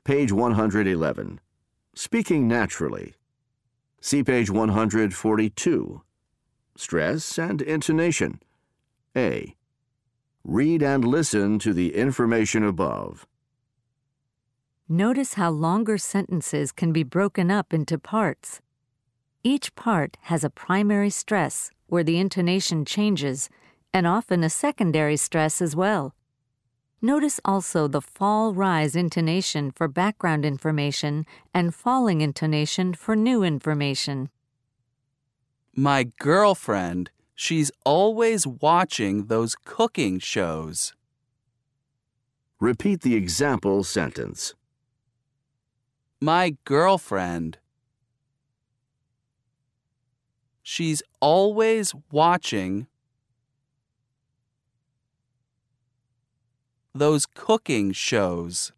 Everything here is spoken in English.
Page 111. Speaking naturally. See page 142. Stress and intonation. A. Read and listen to the information above. Notice how longer sentences can be broken up into parts. Each part has a primary stress where the intonation changes, and often a secondary stress as well. Notice also the fall-rise intonation for background information and falling intonation for new information. My girlfriend, she's always watching those cooking shows. Repeat the example sentence. My girlfriend. She's always watching those cooking shows.